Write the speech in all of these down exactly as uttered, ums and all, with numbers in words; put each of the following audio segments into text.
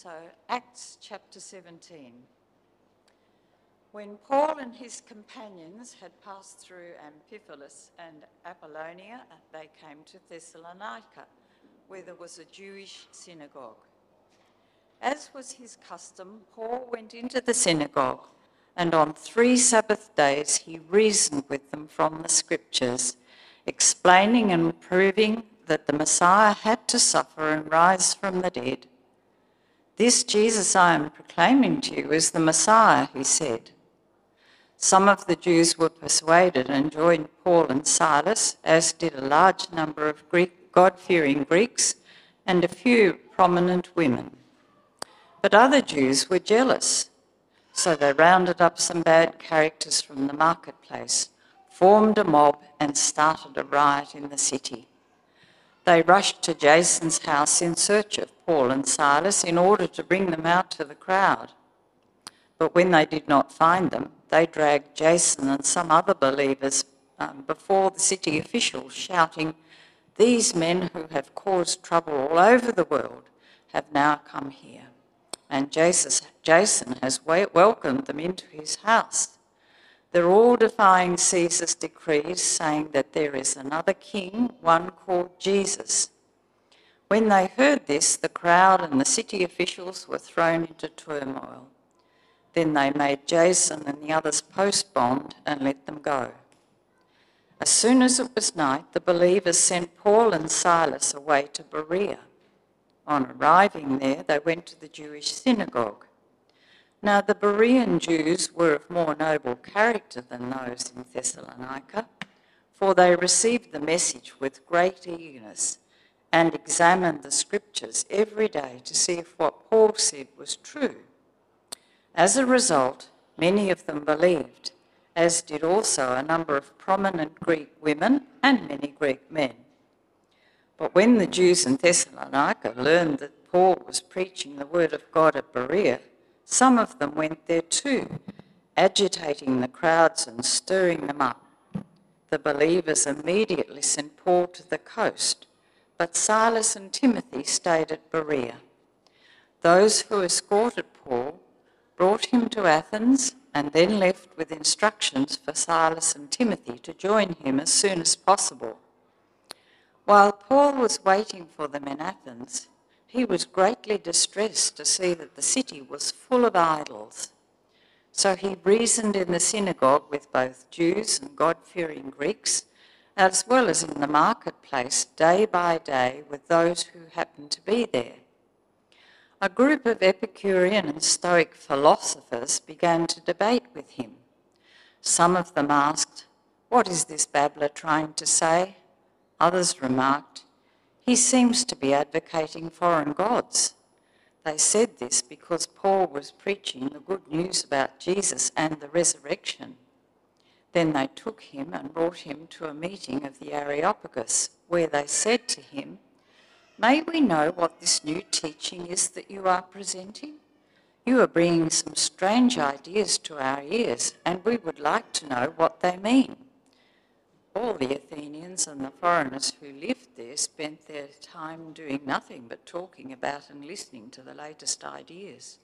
So, Acts chapter seventeen. When Paul and his companions had passed through Amphipolis and Apollonia, they came to Thessalonica, where there was a Jewish synagogue. As was his custom, Paul went into the synagogue, and on three Sabbath days he reasoned with them from the Scriptures, explaining and proving that the Messiah had to suffer and rise from the dead. "This Jesus I am proclaiming to you is the Messiah," he said. Some of the Jews were persuaded and joined Paul and Silas, as did a large number of Greek, God-fearing Greeks and a few prominent women. But other Jews were jealous, so they rounded up some bad characters from the marketplace, formed a mob and started a riot in the city. They rushed to Jason's house in search of Paul and Silas in order to bring them out to the crowd. But when they did not find them, they dragged Jason and some other believers um, before the city officials, shouting, "These men who have caused trouble all over the world have now come here, and Jason has welcomed them into his house. They're all defying Caesar's decrees, saying that there is another king, one called Jesus." When they heard this, the crowd and the city officials were thrown into turmoil. Then they made Jason and the others post bond and let them go. As soon as it was night, the believers sent Paul and Silas away to Berea. On arriving there, they went to the Jewish synagogue. Now the Berean Jews were of more noble character than those in Thessalonica, for they received the message with great eagerness and examined the Scriptures every day to see if what Paul said was true. As a result, many of them believed, as did also a number of prominent Greek women and many Greek men. But when the Jews in Thessalonica learned that Paul was preaching the word of God at Berea, some of them went there too, agitating the crowds and stirring them up. The believers immediately sent Paul to the coast, but Silas and Timothy stayed at Berea. Those who escorted Paul brought him to Athens and then left with instructions for Silas and Timothy to join him as soon as possible. While Paul was waiting for them in Athens, he was greatly distressed to see that the city was full of idols. So he reasoned in the synagogue with both Jews and God-fearing Greeks, as well as in the marketplace day by day with those who happened to be there. A group of Epicurean and Stoic philosophers began to debate with him. Some of them asked, "What is this babbler trying to say?" Others remarked, "He seems to be advocating foreign gods." They said this because Paul was preaching the good news about Jesus and the resurrection. Then they took him and brought him to a meeting of the Areopagus, where they said to him, "May we know what this new teaching is that you are presenting? You are bringing some strange ideas to our ears, and we would like to know what they mean." All the Athenians and the foreigners who lived there spent their time doing nothing but talking about and listening to the latest ideas.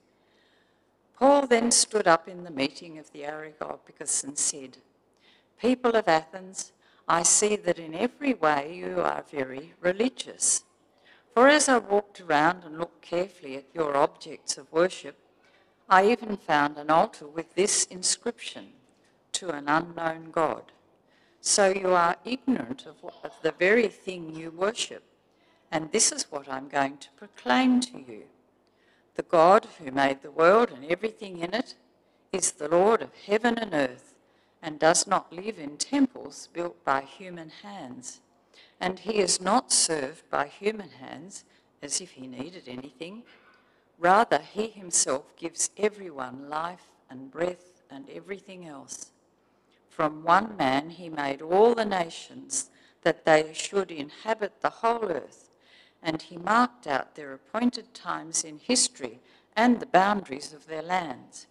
Paul then stood up in the meeting of the Areopagus and said, "People of Athens, I see that in every way you are very religious. For as I walked around and looked carefully at your objects of worship, I even found an altar with this inscription, 'To an unknown God.' So you are ignorant of, what, of the very thing you worship, and this is what I'm going to proclaim to you. The God who made the world and everything in it is the Lord of heaven and earth, and does not live in temples built by human hands. And he is not served by human hands as if he needed anything. Rather, he himself gives everyone life and breath and everything else. From one man he made all the nations that they should inhabit the whole earth, and he marked out their appointed times in history and the boundaries of their lands.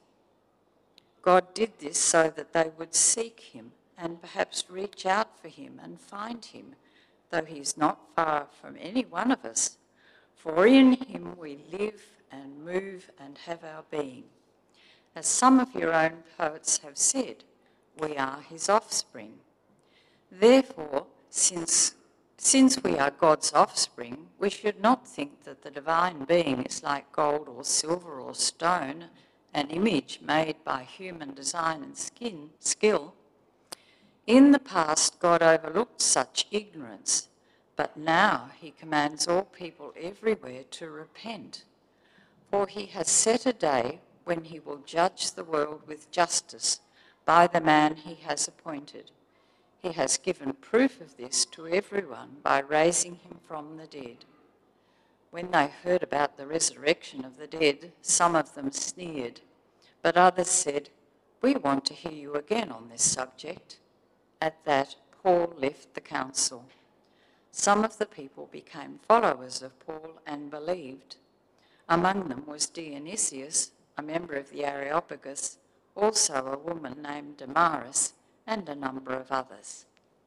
God did this so that they would seek him and perhaps reach out for him and find him, though he is not far from any one of us. For in him we live and move and have our being. As some of your own poets have said, we are his offspring. Therefore, since, since we are God's offspring, we should not think that the divine being is like gold or silver or stone, an image made by human design and skin, skill. In the past, God overlooked such ignorance, but now he commands all people everywhere to repent. For he has set a day when he will judge the world with justice by the man he has appointed. He has given proof of this to everyone by raising him from the dead. When they heard about the resurrection of the dead, some of them sneered, but others said, "We want to hear you again on this subject." At that, Paul left the council. Some of the people became followers of Paul and believed. Among them was Dionysius, a member of the Areopagus, also a woman named Damaris, and a number of others.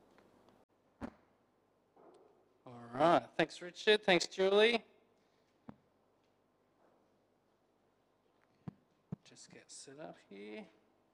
All right, thanks Richard, thanks Julie. Just get set up here.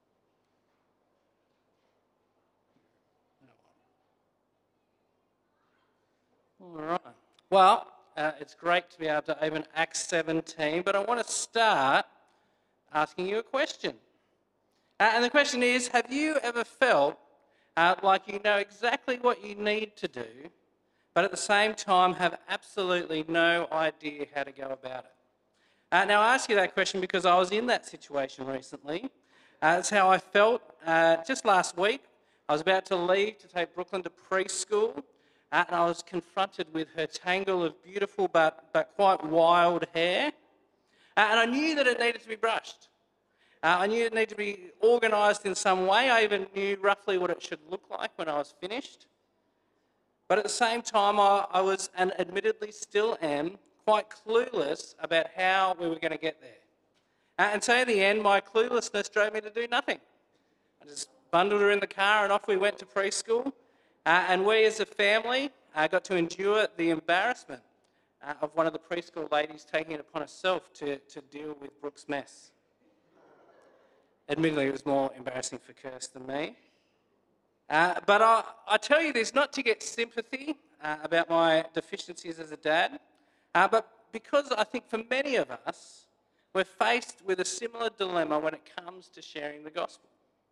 All right, well, uh, it's great to be able to open Acts seventeen, but I want to start asking you a question. Uh, and the question is, have you ever felt uh, like you know exactly what you need to do, but at the same time have absolutely no idea how to go about it? Uh, now, I ask you that question because I was in that situation recently. Uh, that's how I felt uh, just last week. I was about to leave to take Brooklyn to preschool, uh, and I was confronted with her tangle of beautiful but, but quite wild hair. Uh, and I knew that it needed to be brushed. Uh, I knew it needed to be organised in some way. I even knew roughly what it should look like when I was finished. But at the same time, I, I was, and admittedly still am, quite clueless about how we were going to get there. Uh, and so in the end, my cluelessness drove me to do nothing. I just bundled her in the car and off we went to preschool. Uh, and we as a family uh, got to endure the embarrassment uh, of one of the preschool ladies taking it upon herself to, to deal with Brooke's mess. Admittedly, it was more embarrassing for Kirst than me. Uh, but I, I tell you this not to get sympathy uh, about my deficiencies as a dad, uh, but because I think for many of us, we're faced with a similar dilemma when it comes to sharing the gospel.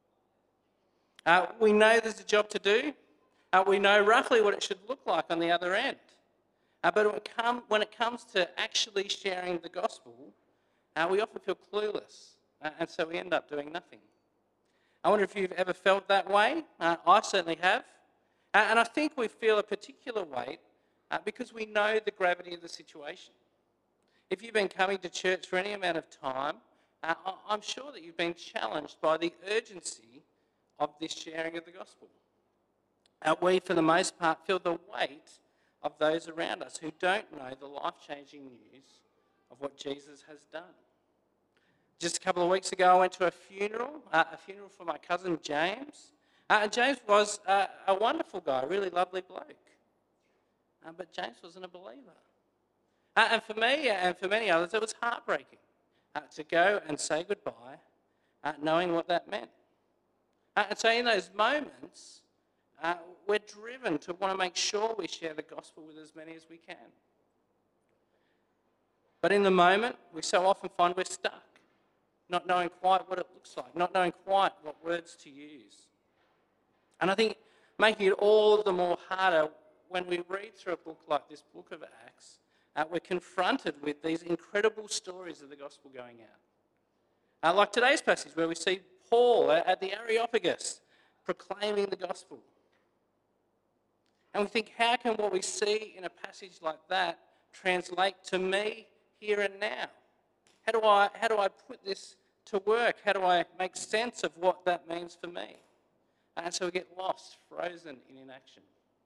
Uh, we know there's a job to do. Uh, we know roughly what it should look like on the other end. Uh, but when it, come, when it comes to actually sharing the gospel, uh, we often feel clueless. Uh, and so we end up doing nothing. I wonder if you've ever felt that way. Uh, I certainly have. Uh, and I think we feel a particular weight uh, because we know the gravity of the situation. If you've been coming to church for any amount of time, uh, I'm sure that you've been challenged by the urgency of this sharing of the gospel. Uh, we, for the most part, feel the weight of those around us who don't know the life-changing news of what Jesus has done. Just a couple of weeks ago, I went to a funeral, uh, a funeral for my cousin James. Uh, and James was uh, a wonderful guy, a really lovely bloke. Uh, but James wasn't a believer. Uh, and for me and for many others, it was heartbreaking uh, to go and say goodbye, uh, knowing what that meant. Uh, and so in those moments, uh, we're driven to want to make sure we share the gospel with as many as we can. But in the moment, we so often find we're stuck, not knowing quite what it looks like, not knowing quite what words to use. And I think making it all the more harder when we read through a book like this book of Acts, uh, we're confronted with these incredible stories of the gospel going out. Uh, like today's passage where we see Paul at the Areopagus proclaiming the gospel. And we think, how can what we see in a passage like that translate to me here and now? How do I, how do I put this to work? How do I make sense of what that means for me? And so we get lost, frozen in inaction.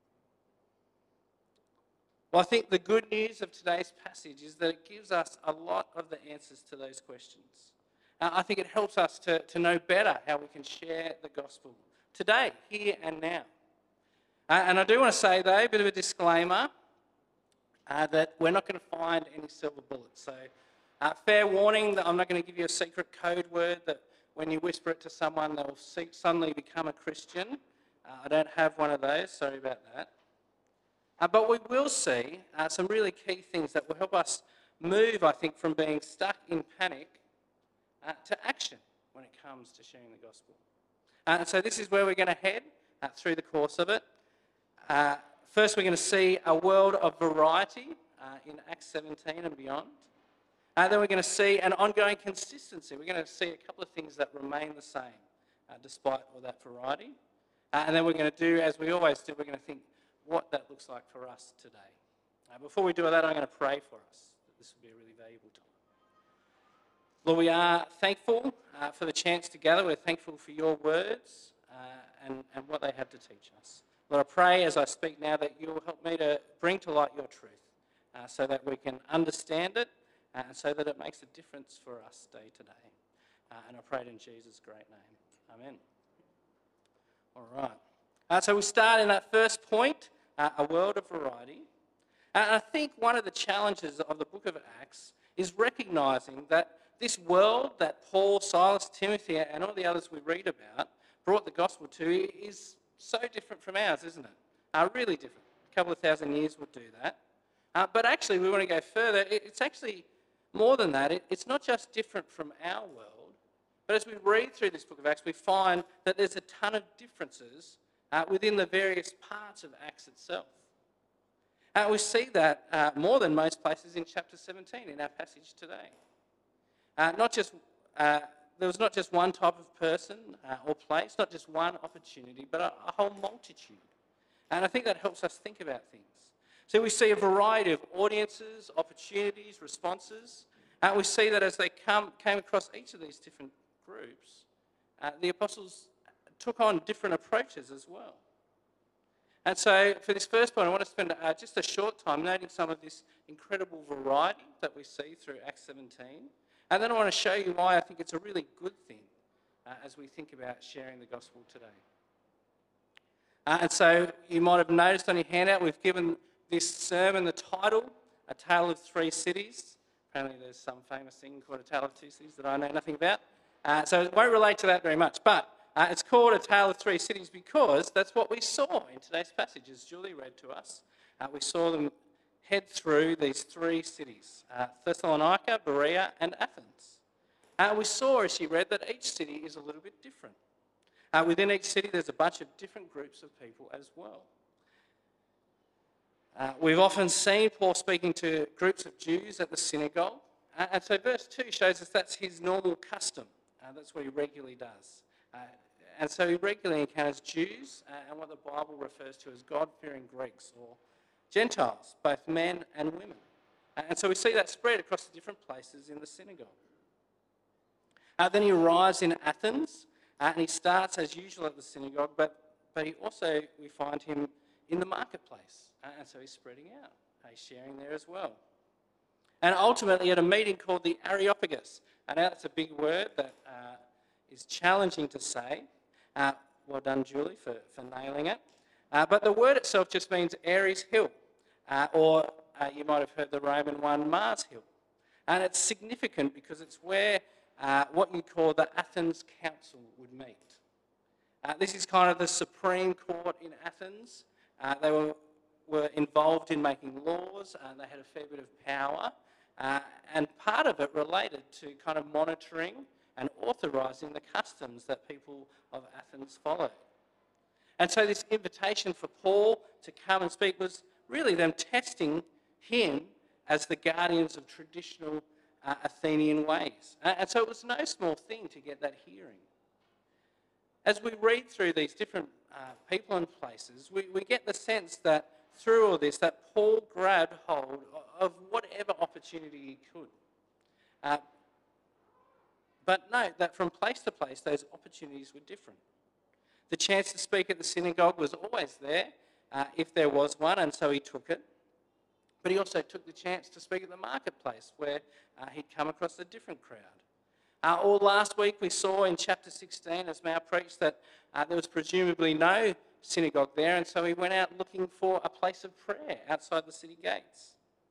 Well, I think the good news of today's passage is that it gives us a lot of the answers to those questions. Uh, I think it helps us to, to know better how we can share the gospel today, here and now. Uh, and I do want to say, though, a bit of a disclaimer. uh, that we're not going to find any silver bullets. So uh, fair warning that I'm not going to give you a secret code word that when you whisper it to someone, they'll see, suddenly become a Christian. Uh, I don't have one of those, sorry about that. Uh, but we will see uh, some really key things that will help us move, I think, from being stuck in panic uh, to action when it comes to sharing the gospel. Uh, and so this is where we're going to head uh, through the course of it. Uh, first, we're going to see a world of variety uh, in Acts seventeen and beyond. Uh, then we're going to see an ongoing consistency. We're going to see a couple of things that remain the same uh, despite all that variety. Uh, and then we're going to do, as we always do, we're going to think what that looks like for us today. Uh, before we do all that, I'm going to pray for us. This will be a really valuable time. Lord, we are thankful uh, for the chance to gather. We're thankful for your words uh, and, and what they have to teach us. Lord, I pray as I speak now that you'll help me to bring to light your truth uh, so that we can understand it uh, and so that it makes a difference for us day to day. Uh, and I pray it in Jesus' great name. Amen. All right. Uh, so we start in that first point, uh, a world of variety. And I think one of the challenges of the book of Acts is recognising that this world that Paul, Silas, Timothy and all the others we read about brought the gospel to is so different from ours, isn't it? Uh, really different. A couple of thousand years would do that. Uh, but actually, we want to go further. It, it's actually more than that. It, it's not just different from our world, but as we read through this book of Acts, we find that there's a ton of differences uh, within the various parts of Acts itself. Uh, we see that uh, more than most places in chapter seventeen in our passage today. Uh, not just uh, there was not just one type of person uh, or place, not just one opportunity, but a, a whole multitude. And I think that helps us think about things. So we see a variety of audiences, opportunities, responses. Uh, we see that as they come, came across each of these different groups, uh, the apostles took on different approaches as well. And so for this first point, I want to spend uh, just a short time noting some of this incredible variety that we see through Acts seventeen. And then I want to show you why I think it's a really good thing uh, as we think about sharing the gospel today. Uh, and so you might have noticed on your handout, we've given this sermon the title, A Tale of Three Cities. Apparently there's some famous thing called A Tale of Two Cities that I know nothing about. Uh, so it won't relate to that very much. But uh, it's called A Tale of Three Cities because that's what we saw in today's passage, as Julie read to us. Uh, we saw them head through these three cities, uh, Thessalonica, Berea and Athens. Uh, we saw, as she read, that each city is a little bit different. Uh, within each city there's a bunch of different groups of people as well. Uh, we've often seen Paul speaking to groups of Jews at the synagogue, uh, and so verse two shows us that's his normal custom. Uh, that's what he regularly does. Uh, and so he regularly encounters Jews uh, and what the Bible refers to as God-fearing Greeks or Gentiles, both men and women. And so we see that spread across the different places in the synagogue. Uh, then he arrives in Athens, uh, and he starts as usual at the synagogue, but, but he also, we find him in the marketplace. Uh, and so he's spreading out. Uh, he's sharing there as well. And ultimately at a meeting called the Areopagus. And now that's a big word that uh, is challenging to say. Uh, well done, Julie, for, for nailing it. Uh, but the word itself just means Ares Hill, uh, or uh, you might have heard the Roman one, Mars Hill. And it's significant because it's where uh, what you call the Athens Council would meet. Uh, this is kind of the Supreme Court in Athens. Uh, they were, were involved in making laws, and they had a fair bit of power. Uh, and part of it related to kind of monitoring and authorising the customs that people of Athens followed. And so this invitation for Paul to come and speak was really them testing him as the guardians of traditional uh, Athenian ways. Uh, and so it was no small thing to get that hearing. As we read through these different uh, people and places, we, we get the sense that through all this, that Paul grabbed hold of whatever opportunity he could. Uh, but note that from place to place, those opportunities were different. The chance to speak at the synagogue was always there, uh, if there was one, and so he took it. But he also took the chance to speak at the marketplace, where uh, he'd come across a different crowd. Uh, all last week we saw in chapter sixteen, as Mal preached, that uh, there was presumably no synagogue there, and so he went out looking for a place of prayer outside the city gates.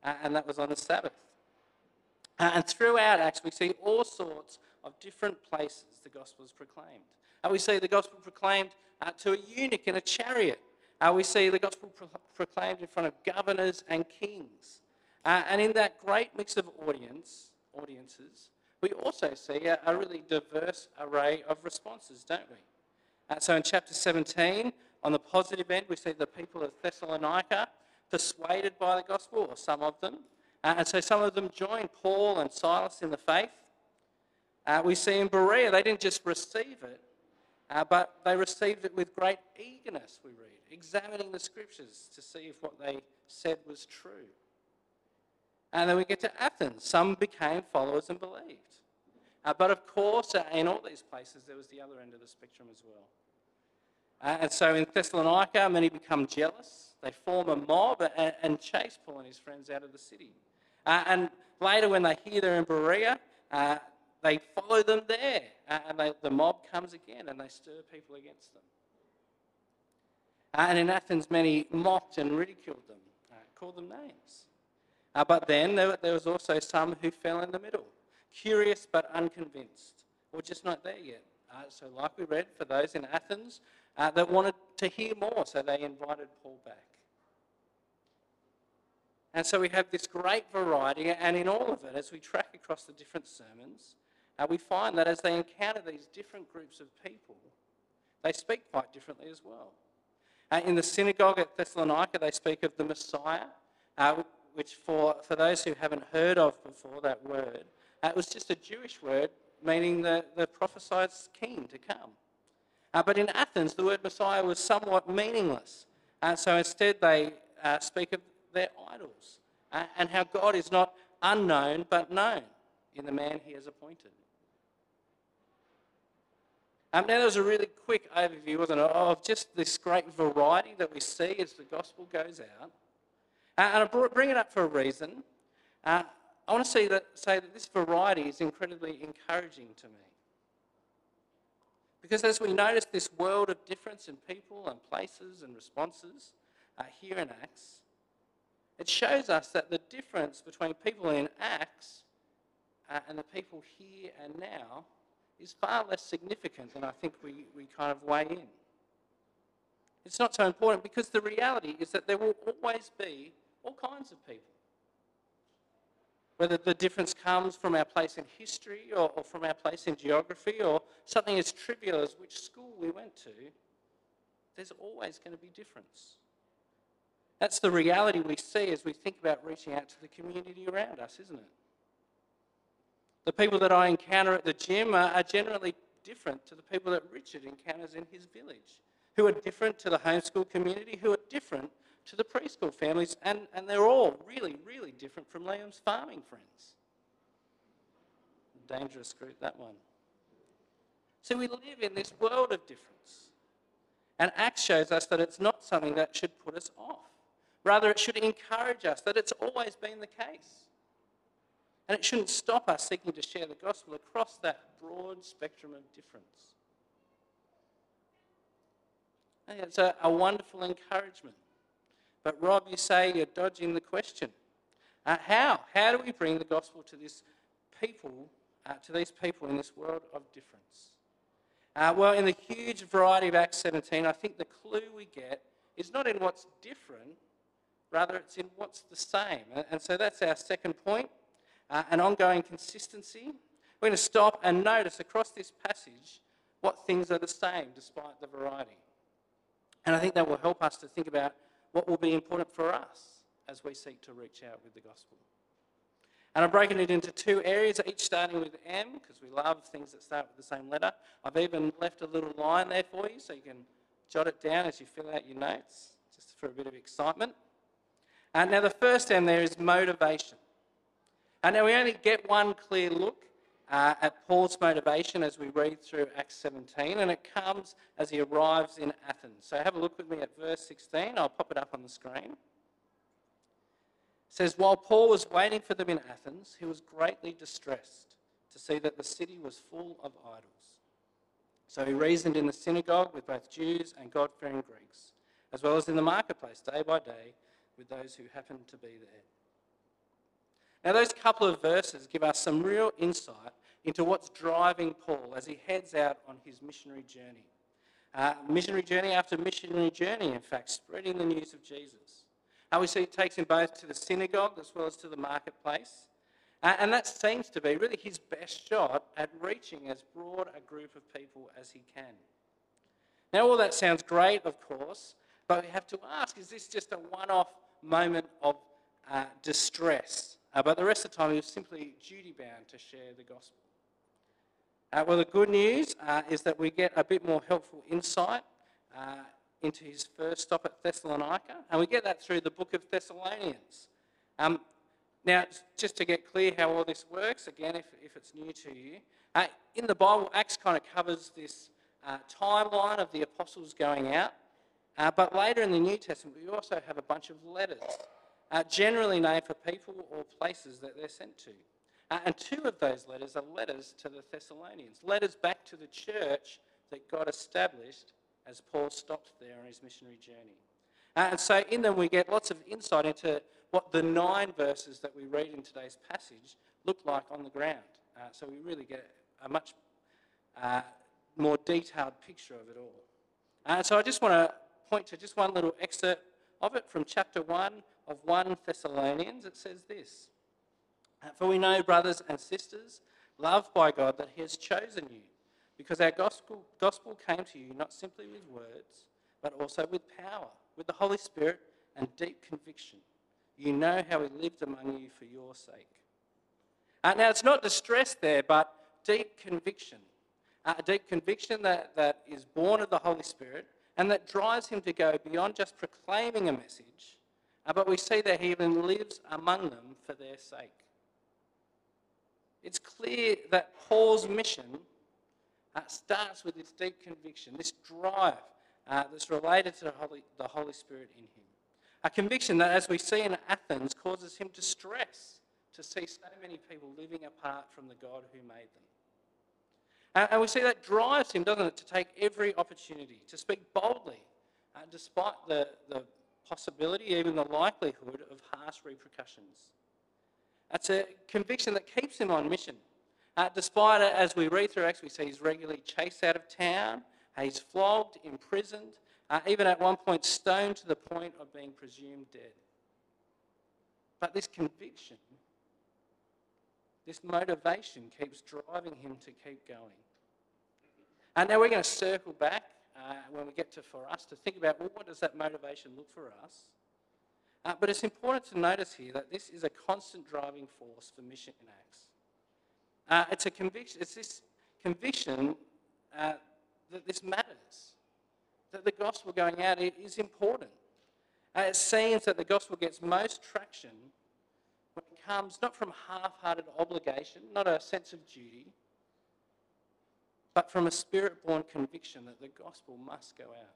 uh, and that was on the Sabbath. Uh, and throughout Acts, we see all sorts of different places the gospel is proclaimed. Uh, we see the gospel proclaimed uh, to a eunuch in a chariot. Uh, we see the gospel pro- proclaimed in front of governors and kings. Uh, and in that great mix of audience, audiences, we also see a, a really diverse array of responses, don't we? Uh, so in chapter seventeen, on the positive end, we see the people of Thessalonica persuaded by the gospel, or some of them. Uh, and so some of them joined Paul and Silas in the faith. Uh, we see in Berea, they didn't just receive it, uh, but they received it with great eagerness, we read, examining the scriptures to see if what they said was true. And then we get to Athens. Some became followers and believed. Uh, but of course, uh, in all these places, there was the other end of the spectrum as well. Uh, and so in Thessalonica, many become jealous. They form a mob and, and chase Paul and his friends out of the city. Uh, and later, when they hear they're in Berea, uh, they follow them there. Uh, and they, the mob comes again and they stir people against them. Uh, and in Athens, many mocked and ridiculed them, uh, called them names. Uh, but then there, there was also some who fell in the middle, curious but unconvinced, or just not there yet. Uh, so like we read, for those in Athens uh, that wanted to hear more, so they invited Paul back. And so we have this great variety, and in all of it, as we track across the different sermons, uh, we find that as they encounter these different groups of people, they speak quite differently as well. Uh, in the synagogue at Thessalonica, they speak of the Messiah, uh, which for, for those who haven't heard of before, that word, uh, it was just a Jewish word meaning the, the prophesied king to come. Uh, but in Athens, the word Messiah was somewhat meaningless. Uh, so instead they uh, speak of their idols uh, and how God is not unknown but known in the man he has appointed. Um, now, there was a really quick overview, wasn't it, of just this great variety that we see as the gospel goes out. Uh, and I brought, bring it up for a reason. Uh, I want to see that, say that this variety is incredibly encouraging to me. Because as we notice this world of difference in people and places and responses uh, here in Acts, it shows us that the difference between people in Acts uh, and the people here and now is far less significant than I think we, we kind of weigh in. It's not so important because the reality is that there will always be all kinds of people. Whether the difference comes from our place in history or, or from our place in geography or something as trivial as which school we went to, there's always going to be difference. That's the reality we see as we think about reaching out to the community around us, isn't it? The people that I encounter at the gym are, are generally different to the people that Richard encounters in his village, who are different to the homeschool community, who are different to the preschool families, and, and they're all really, really different from Liam's farming friends. Dangerous group, that one. So we live in this world of difference. And Acts shows us that it's not something that should put us off. Rather, it should encourage us that it's always been the case. And it shouldn't stop us seeking to share the gospel across that broad spectrum of difference. I think it's a, a wonderful encouragement. But Rob, you say you're dodging the question. Uh, how? How do we bring the gospel to this people, uh, to these people in this world of difference? Uh, well, in the huge variety of Acts seventeen, I think the clue we get is not in what's different, rather it's in what's the same. And, and so that's our second point, uh, an ongoing consistency. We're going to stop and notice across this passage what things are the same despite the variety. And I think that will help us to think about what will be important for us as we seek to reach out with the gospel. And I've broken it into two areas, each starting with M, because we love things that start with the same letter. I've even left a little line there for you so you can jot it down as you fill out your notes, just for a bit of excitement. And now the first M there is motivation. And now we only get one clear look uh, at Paul's motivation as we read through Acts seventeen, and it comes as he arrives in Athens. So have a look with me at verse sixteen. I'll pop it up on the screen. It says, while Paul was waiting for them in Athens, he was greatly distressed to see that the city was full of idols. So he reasoned in the synagogue with both Jews and God-fearing Greeks, as well as in the marketplace day by day with those who happened to be there. Now, those couple of verses give us some real insight into what's driving Paul as he heads out on his missionary journey. Uh, missionary journey after missionary journey, in fact, spreading the news of Jesus. Uh, we see it takes him both to the synagogue as well as to the marketplace. Uh, and that seems to be really his best shot at reaching as broad a group of people as he can. Now, all that sounds great, of course, but we have to ask, is this just a one-off moment of uh, distress? Uh, but the rest of the time, he was simply duty-bound to share the gospel. Uh, well, the good news uh, is that we get a bit more helpful insight uh, into his first stop at Thessalonica, and we get that through the book of Thessalonians. Um, now, just to get clear how all this works, again, if, if it's new to you, uh, in the Bible, Acts kind of covers this uh, timeline of the apostles going out, uh, but later in the New Testament, we also have a bunch of letters, uh, generally named for people or places that they're sent to. Uh, and two of those letters are letters to the Thessalonians, letters back to the church that God established as Paul stopped there on his missionary journey. Uh, and so in them we get lots of insight into what the nine verses that we read in today's passage look like on the ground. Uh, so we really get a much uh, more detailed picture of it all. Uh, and so I just want to point to just one little excerpt of it from chapter one of First Thessalonians. It says this: "For we know, brothers and sisters, loved by God, that he has chosen you, because our gospel, gospel came to you not simply with words, but also with power, with the Holy Spirit and deep conviction. You know how we lived among you for your sake." Uh, now, it's not distress there, but deep conviction. Uh, a deep conviction that, that is born of the Holy Spirit and that drives him to go beyond just proclaiming a message, uh, but we see that he even lives among them for their sake. It's clear that Paul's mission uh, starts with this deep conviction, this drive uh, that's related to the Holy, the Holy Spirit in him. A conviction that, as we see in Athens, causes him distress to see so many people living apart from the God who made them. And, and we see that drives him, doesn't it, to take every opportunity, to speak boldly, uh, despite the, the possibility, even the likelihood of harsh repercussions. It's a conviction that keeps him on mission. Uh, despite it, as we read through Acts, we see he's regularly chased out of town, he's flogged, imprisoned, uh, even at one point stoned to the point of being presumed dead. But this conviction, this motivation keeps driving him to keep going. And now we're going to circle back uh, when we get to for us to think about, well, what does that motivation look for us? Uh, but it's important to notice here that this is a constant driving force for mission in Acts. Uh, it's a conviction. It's this conviction uh, that this matters, that the gospel going out is important. Uh, it seems that the gospel gets most traction when it comes not from half-hearted obligation, not a sense of duty, but from a spirit-born conviction that the gospel must go out.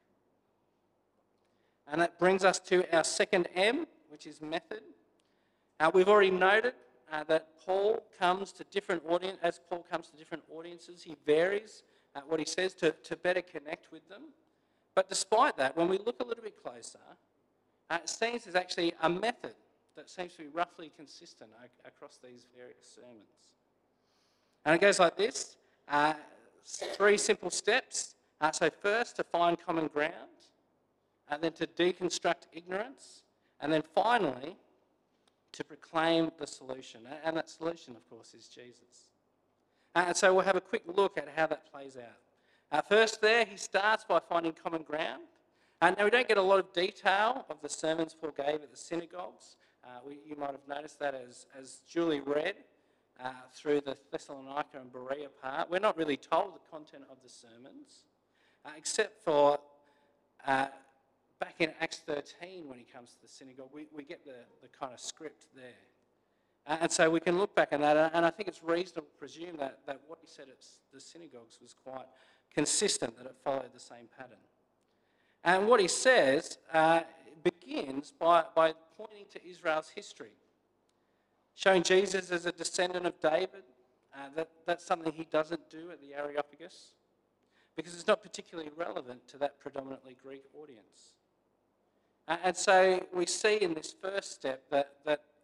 And that brings us to our second M, which is method. Uh, we've already noted uh, that Paul comes to different audience as Paul comes to different audiences, he varies uh, what he says to, to better connect with them. But despite that, when we look a little bit closer, uh, it seems there's actually a method that seems to be roughly consistent ac- across these various sermons. And it goes like this: uh, three simple steps. Uh, so first, to find common ground, and then to deconstruct ignorance, and then finally, to proclaim the solution. And that solution, of course, is Jesus. And so we'll have a quick look at how that plays out. Uh, first there, he starts by finding common ground. Uh, now, we don't get a lot of detail of the sermons Paul gave at the synagogues. Uh, we, you might have noticed that as, as Julie read uh, through the Thessalonica and Berea part. We're not really told the content of the sermons, uh, except for uh, back in Acts thirteen, when he comes to the synagogue, we, we get the, the kind of script there. Uh, and so we can look back on that, and I think it's reasonable to presume that, that what he said at the synagogues was quite consistent, that it followed the same pattern. And what he says uh, begins by, by pointing to Israel's history, showing Jesus as a descendant of David. Uh, that, that's something he doesn't do at the Areopagus, because it's not particularly relevant to that predominantly Greek audience. Uh, and so we see in this first step that, that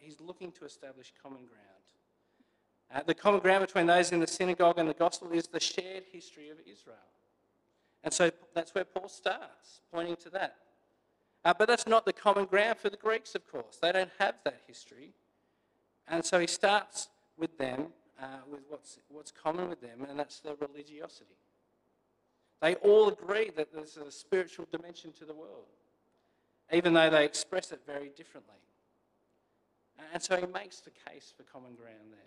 he's looking to establish common ground. Uh, the common ground between those in the synagogue and the gospel is the shared history of Israel. And so that's where Paul starts, pointing to that. Uh, but that's not the common ground for the Greeks, of course. They don't have that history. And so he starts with them, uh, with what's, what's common with them, and that's their religiosity. They all agree that there's a spiritual dimension to the world, even though they express it very differently. And so he makes the case for common ground there.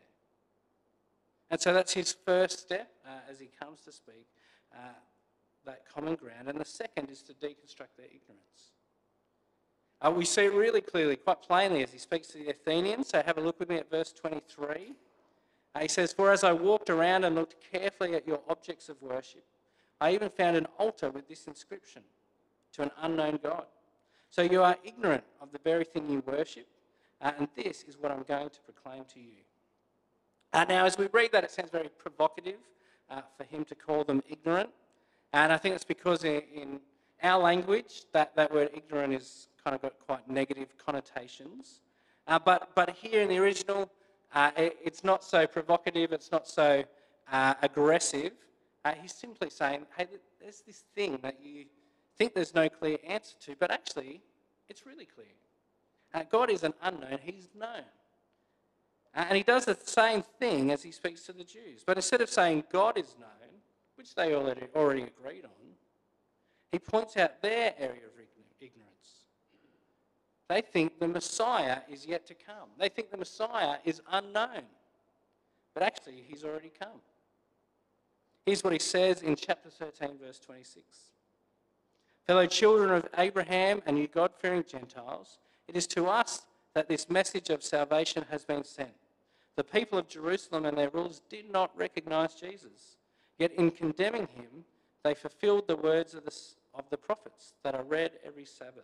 And so that's his first step uh, as he comes to speak, uh, that common ground. And the second is to deconstruct their ignorance. Uh, we see it really clearly, quite plainly, as he speaks to the Athenians. So have a look with me at verse twenty-three. Uh, he says, "For as I walked around and looked carefully at your objects of worship, I even found an altar with this inscription, to an unknown God. So you are ignorant of the very thing you worship, uh, and this is what I'm going to proclaim to you." Uh, now, as we read that, it sounds very provocative uh, for him to call them ignorant. And I think it's because in, in our language, that, that word ignorant is kind of got quite negative connotations. Uh, but, but here in the original, uh, it, it's not so provocative, it's not so uh, aggressive. Uh, he's simply saying, hey, there's this thing that you think there's no clear answer to, but actually, it's really clear. Uh, God is an unknown, he's known. Uh, and he does the same thing as he speaks to the Jews. But instead of saying God is known, which they already, already agreed on, he points out their area of ignorance. They think the Messiah is yet to come. They think the Messiah is unknown. But actually, he's already come. Here's what he says in chapter thirteen, verse twenty-six. "Fellow children of Abraham and you God-fearing Gentiles, it is to us that this message of salvation has been sent. The people of Jerusalem and their rulers did not recognize Jesus, yet in condemning him, they fulfilled the words of the, of the prophets that are read every Sabbath."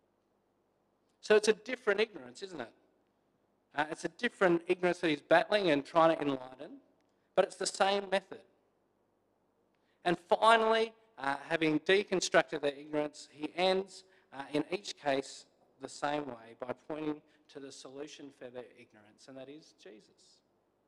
So it's a different ignorance, isn't it? Uh, it's a different ignorance that he's battling and trying to enlighten, but it's the same method. And finally, uh, having deconstructed their ignorance, he ends uh, in each case the same way by pointing to the solution for their ignorance, and that is Jesus.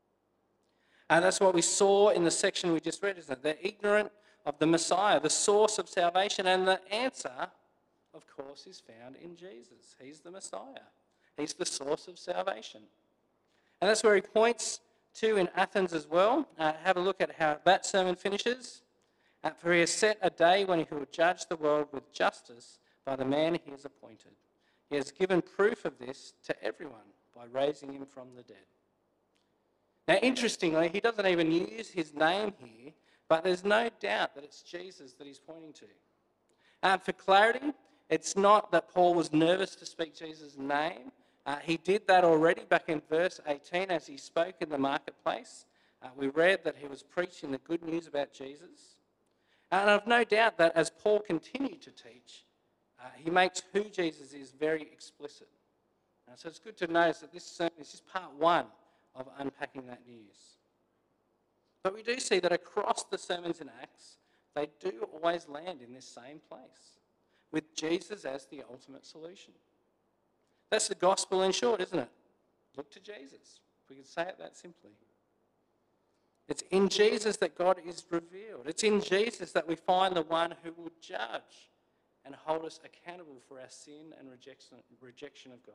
And that's what we saw in the section we just read, isn't it? They're ignorant of the Messiah, the source of salvation, and the answer, of course, is found in Jesus. He's the Messiah. He's the source of salvation. And that's where he points to in Athens as well. Uh, have a look at how that sermon finishes. Uh, "For he has set a day when he will judge the world with justice by the man he has appointed. He has given proof of this to everyone by raising him from the dead." Now, interestingly, he doesn't even use his name here, but there's no doubt that it's Jesus that he's pointing to. Um, for clarity, it's not that Paul was nervous to speak Jesus' name. Uh, he did that already back in verse eighteen as he spoke in the marketplace. Uh, we read that he was preaching the good news about Jesus. And I've no doubt that as Paul continued to teach, uh, he makes who Jesus is very explicit. Uh, so it's good to notice that this sermon is just part one of unpacking that news. But we do see that across the sermons in Acts, they do always land in this same place, with Jesus as the ultimate solution. That's the gospel in short, isn't it? Look to Jesus. We could say it that simply. It's in Jesus that God is revealed. It's in Jesus that we find the one who will judge and hold us accountable for our sin and rejection, rejection of God.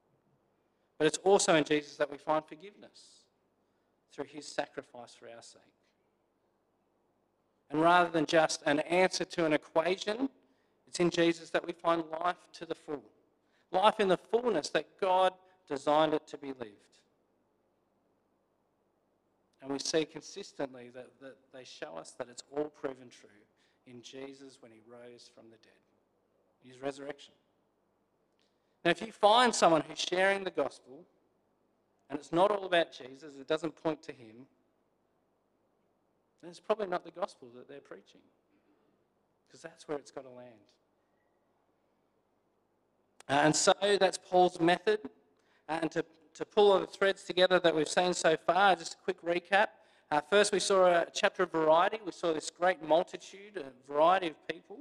But it's also in Jesus that we find forgiveness through his sacrifice for our sake. And rather than just an answer to an equation, it's in Jesus that we find life to the full. Life in the fullness that God designed it to be lived. And we see consistently that, that they show us that it's all proven true in Jesus when he rose from the dead, his resurrection. Now, if you find someone who's sharing the gospel, and it's not all about Jesus, it doesn't point to him, then it's probably not the gospel that they're preaching, because that's where it's got to land. Uh, and so that's Paul's method. Uh, and to, to pull all the threads together that we've seen so far, just a quick recap. Uh, first, we saw a chapter of variety. We saw this great multitude, a variety of people.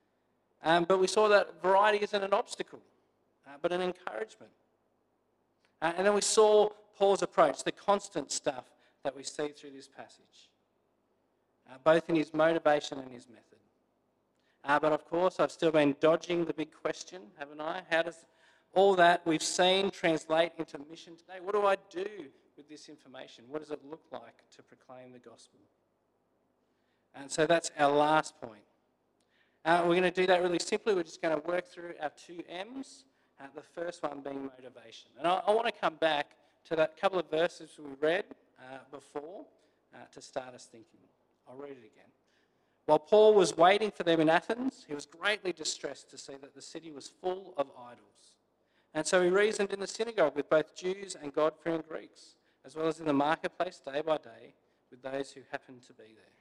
Um, but we saw that variety isn't an obstacle, uh, but an encouragement. Uh, and then we saw Paul's approach, the constant stuff that we see through this passage, uh, both in his motivation and his method. Uh, but of course, I've still been dodging the big question, haven't I? How does all that we've seen translate into mission today? What do I do with this information? What does it look like to proclaim the gospel? And so that's our last point. Uh, we're going to do that really simply. We're just going to work through our two M's, uh, the first one being motivation. And I, I want to come back to that couple of verses we read uh, before uh, to start us thinking. I'll read it again. While Paul was waiting for them in Athens, he was greatly distressed to see that the city was full of idols. And so he reasoned in the synagogue with both Jews and God-fearing Greeks, as well as in the marketplace day by day with those who happened to be there.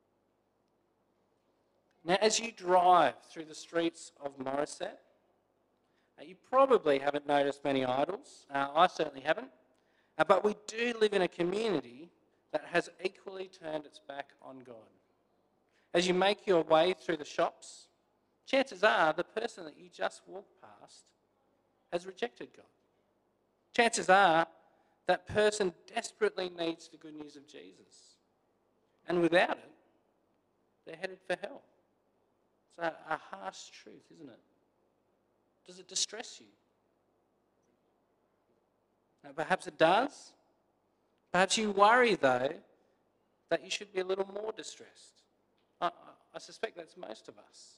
Now, as you drive through the streets of Morisset, uh, you probably haven't noticed many idols. Uh, I certainly haven't. Uh, but we do live in a community that has equally turned its back on God. As you make your way through the shops, chances are the person that you just walked past has rejected God. Chances are that person desperately needs the good news of Jesus. And without it, they're headed for hell. It's a, a harsh truth, isn't it? Does it distress you? Now, perhaps it does. Perhaps you worry, though, that you should be a little more distressed. I, I suspect that's most of us.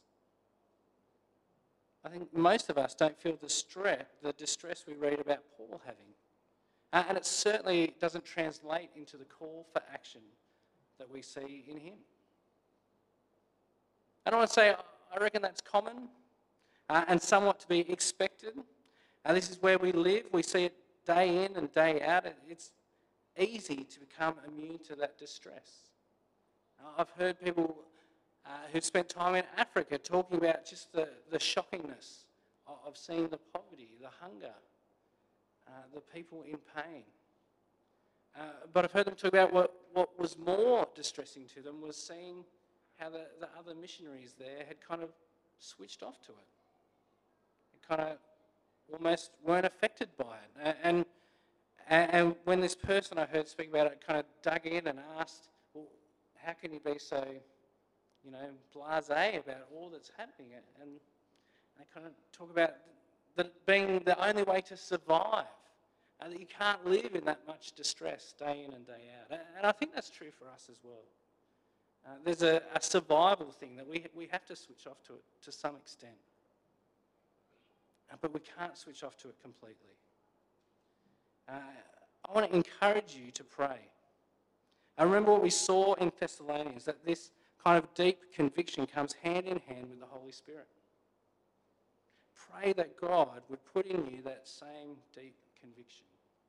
I think most of us don't feel the stress, the distress we read about Paul having. Uh, and it certainly doesn't translate into the call for action that we see in him. And I want to say, I reckon that's common uh, and somewhat to be expected. And this is where we live. We see it day in and day out. It's easy to become immune to that distress. I've heard people uh, who've spent time in Africa talking about just the, the shockingness of, of seeing the poverty, the hunger, uh, the people in pain. Uh, but I've heard them talk about what, what was more distressing to them was seeing how the, the other missionaries there had kind of switched off to it. It kind of almost weren't affected by it. And, and, and when this person I heard speak about it kind of dug in and asked, well, how can you be so, you know, blasé about all that's happening? And they kind of talk about that being the only way to survive, and that you can't live in that much distress day in and day out. And I think that's true for us as well. Uh, there's a, a survival thing that we, we have to switch off to it to some extent. Uh, but we can't switch off to it completely. Uh, I want to encourage you to pray. I remember what we saw in Thessalonians, that this kind of deep conviction comes hand in hand with the Holy Spirit. Pray that God would put in you that same deep conviction.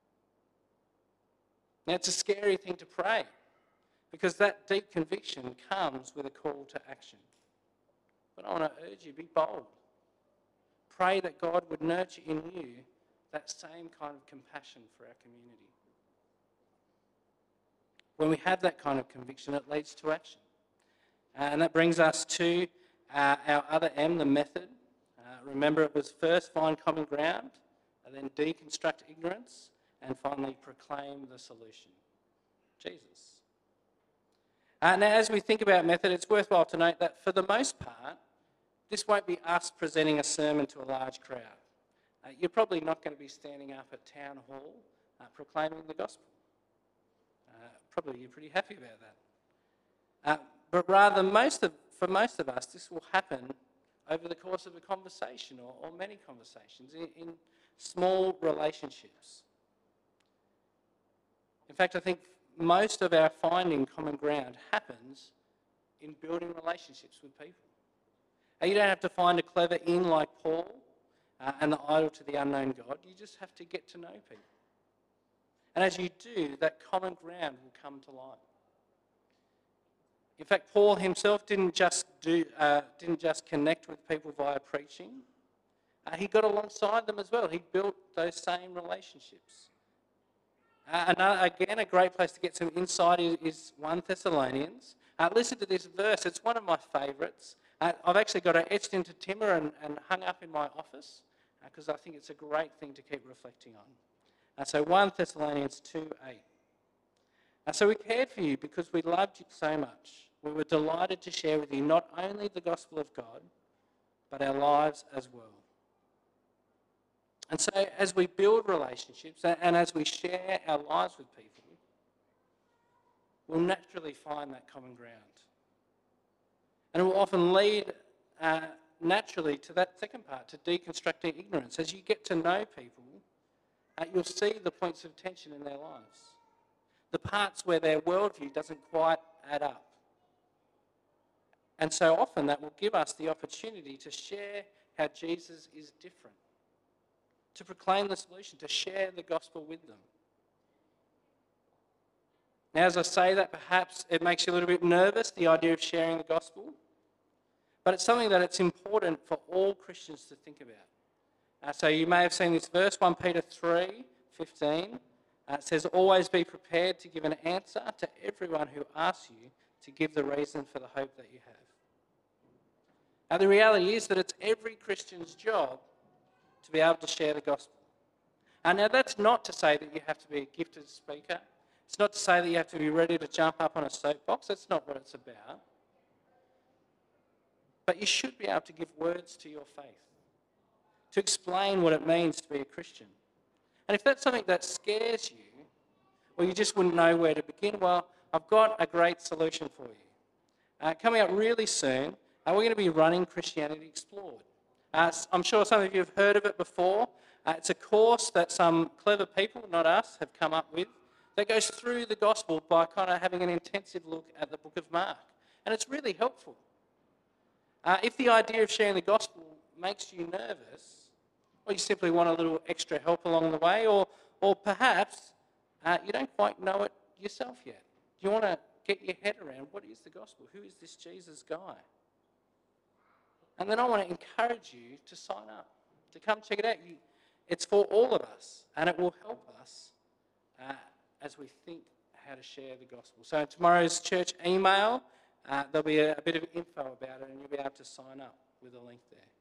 Now, it's a scary thing to pray, because that deep conviction comes with a call to action. But I want to urge you, be bold. Pray that God would nurture in you that same kind of compassion for our community. When we have that kind of conviction, it leads to action. Uh, and that brings us to uh, our other M, the method. Uh, remember, it was first find common ground, and then deconstruct ignorance, and finally proclaim the solution, Jesus. Uh, now, as we think about method, it's worthwhile to note that for the most part, this won't be us presenting a sermon to a large crowd. Uh, you're probably not going to be standing up at town hall uh, proclaiming the gospel. Uh, probably you're pretty happy about that. Uh, but rather, most of, for most of us, this will happen over the course of a conversation or, or many conversations in, in small relationships. In fact, I think most of our finding common ground happens in building relationships with people. Now, you don't have to find a clever in like Paul uh, and the idol to the unknown God. You just have to get to know people. And as you do, that common ground will come to light. In fact, Paul himself didn't just do, uh, didn't just connect with people via preaching. Uh, he got alongside them as well. He built those same relationships. Uh, another, again, a great place to get some insight is, is First Thessalonians. Uh, listen to this verse. It's one of my favourites. Uh, I've actually got it etched into timber and, and hung up in my office because uh, I think it's a great thing to keep reflecting on. Uh, so First Thessalonians two eight. Uh, so we cared for you because we loved you so much. We were delighted to share with you not only the gospel of God, but our lives as well. And so as we build relationships and as we share our lives with people, we'll naturally find that common ground. And it will often lead uh, naturally to that second part, to deconstructing ignorance. As you get to know people, uh, you'll see the points of tension in their lives, the parts where their worldview doesn't quite add up. And so often that will give us the opportunity to share how Jesus is different, to proclaim the solution, to share the gospel with them. Now, as I say that, perhaps it makes you a little bit nervous, the idea of sharing the gospel, but it's something that it's important for all Christians to think about. Uh, so you may have seen this verse, First Peter three fifteen. Uh, it says, always be prepared to give an answer to everyone who asks you to give the reason for the hope that you have. Now, the reality is that it's every Christian's job to be able to share the gospel. And now that's not to say that you have to be a gifted speaker. It's not to say that you have to be ready to jump up on a soapbox. That's not what it's about. But you should be able to give words to your faith, to explain what it means to be a Christian. And if that's something that scares you, or you just wouldn't know where to begin, well, I've got a great solution for you. Uh, coming up really soon, uh, we're going to be running Christianity Explored. Uh, I'm sure some of you have heard of it before. Uh, it's a course that some clever people, not us, have come up with that goes through the gospel by kind of having an intensive look at the book of Mark. And it's really helpful. Uh, if the idea of sharing the gospel makes you nervous, or you simply want a little extra help along the way, or, or perhaps uh, you don't quite know it yourself yet. You want to get your head around, what is the gospel? Who is this Jesus guy? And then I want to encourage you to sign up, to come check it out. You, it's for all of us, and it will help us uh, as we think how to share the gospel. So in tomorrow's church email, uh, there'll be a, a bit of info about it, and you'll be able to sign up with a link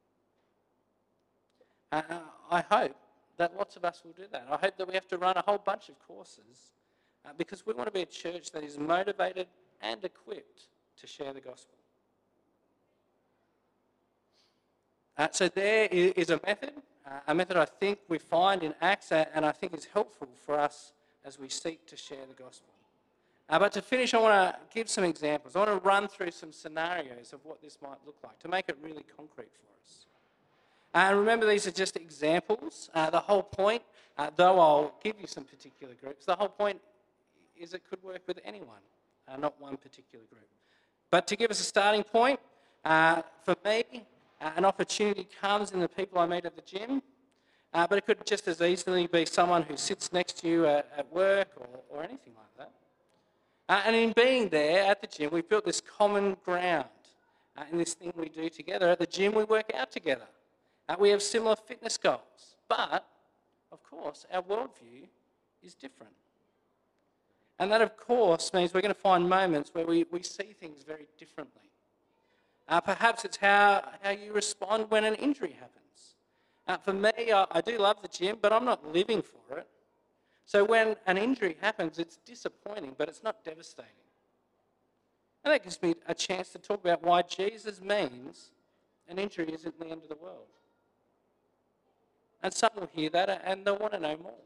there. Uh, I hope that lots of us will do that. I hope that we have to run a whole bunch of courses uh, because we want to be a church that is motivated and equipped to share the gospel. Uh, so there is a method, uh, a method I think we find in Acts and I think is helpful for us as we seek to share the gospel. Uh, but to finish, I want to give some examples. I want to run through some scenarios of what this might look like to make it really concrete for us. And uh, remember, these are just examples. Uh, the whole point, uh, though I'll give you some particular groups, the whole point is it could work with anyone, uh, not one particular group. But to give us a starting point, uh, for me, Uh, an opportunity comes in the people I meet at the gym, uh, but it could just as easily be someone who sits next to you at, at work or, or anything like that. Uh, and in being there at the gym, we've built this common ground uh, in this thing we do together. At the gym, we work out together. Uh, we have similar fitness goals, but, of course, our worldview is different. And that, of course, means we're going to find moments where we, we see things very differently. Uh, perhaps it's how, how you respond when an injury happens. Uh, for me, I, I do love the gym, but I'm not living for it. So when an injury happens, it's disappointing, but it's not devastating. And that gives me a chance to talk about why Jesus means an injury isn't the end of the world. And some will hear that and they'll want to know more.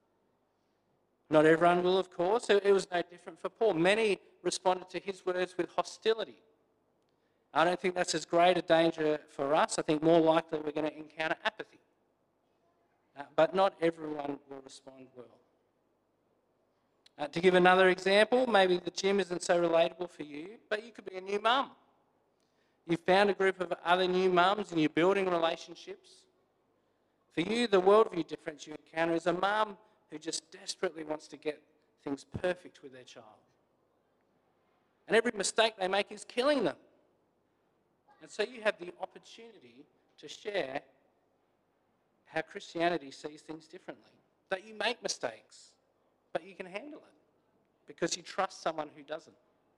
Not everyone will, of course. It was no different for Paul. Many responded to his words with hostility. I don't think that's as great a danger for us. I think more likely we're going to encounter apathy. Uh, but not everyone will respond well. Uh, to give another example, maybe the gym isn't so relatable for you, but you could be a new mum. You've found a group of other new mums and you're building relationships. For you, the worldview difference you encounter is a mum who just desperately wants to get things perfect with their child. And every mistake they make is killing them. And so you have the opportunity to share how Christianity sees things differently. That you make mistakes, but you can handle it because you trust someone who doesn't.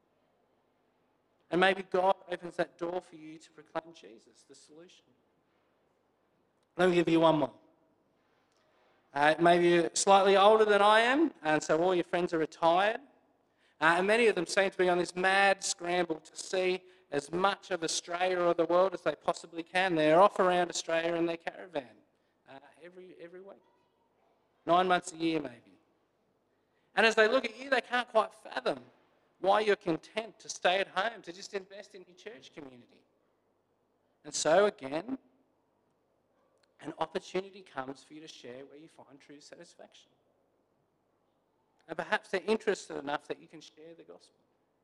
And maybe God opens that door for you to proclaim Jesus, the solution. Let me give you one more. Uh, maybe you're slightly older than I am, and so all your friends are retired. Uh, and many of them seem to be on this mad scramble to see as much of Australia or the world as they possibly can. They're off around Australia in their caravan uh, every, every week. Nine months a year, maybe. And as they look at you, they can't quite fathom why you're content to stay at home, to just invest in your church community. And so, again, an opportunity comes for you to share where you find true satisfaction. And perhaps they're interested enough that you can share the gospel.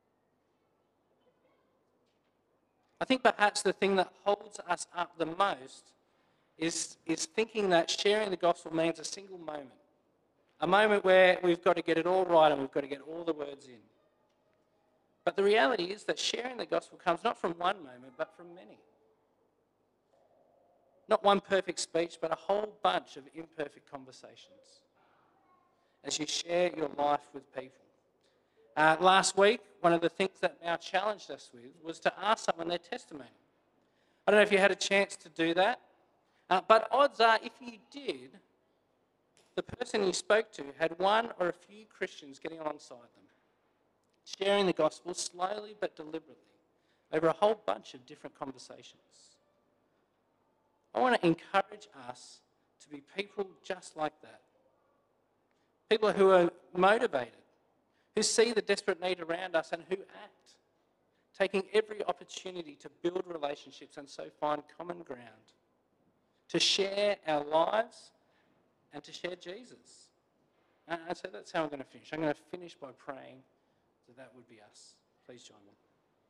I think perhaps the thing that holds us up the most is, is thinking that sharing the gospel means a single moment. A moment where we've got to get it all right and we've got to get all the words in. But the reality is that sharing the gospel comes not from one moment, but from many. Not one perfect speech, but a whole bunch of imperfect conversations as you share your life with people. Uh, last week, one of the things that Mao challenged us with was to ask someone their testimony. I don't know if you had a chance to do that, uh, but odds are if you did, the person you spoke to had one or a few Christians getting alongside them, sharing the gospel slowly but deliberately over a whole bunch of different conversations. I want to encourage us to be people just like that. People who are motivated, who see the desperate need around us and who act, taking every opportunity to build relationships and so find common ground, to share our lives and to share Jesus. And so that's how I'm going to finish. I'm going to finish by praying that that would be us. Please join me.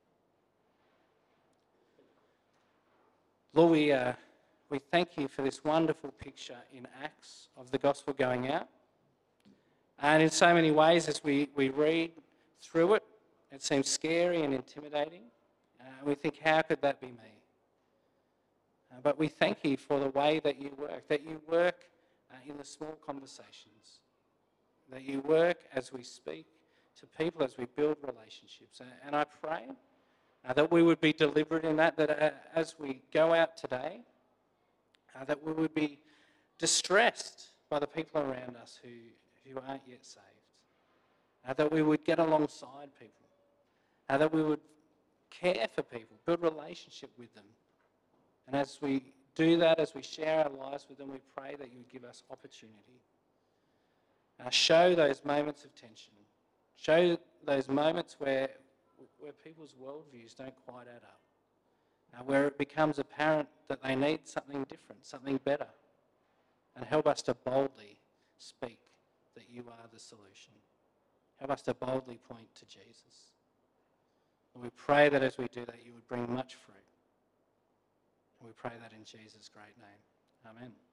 Lord, we, uh, we thank you for this wonderful picture in Acts of the gospel going out. And in so many ways, as we, we read through it, it seems scary and intimidating. Uh, and we think, how could that be me? Uh, but we thank you for the way that you work, that you work uh, in the small conversations, that you work as we speak to people, as we build relationships. And, and I pray uh, that we would be deliberate in that, that uh, as we go out today, uh, that we would be distressed by the people around us who who aren't yet saved, uh, that we would get alongside people, uh, that we would care for people, build relationship with them. And as we do that, as we share our lives with them, we pray that you would give us opportunity. Uh, show those moments of tension. Show those moments where, where people's worldviews don't quite add up, uh, where it becomes apparent that they need something different, something better. And help us to boldly speak that you are the solution. Help us to boldly point to Jesus. And we pray that as we do that, you would bring much fruit. And we pray that in Jesus' great name. Amen.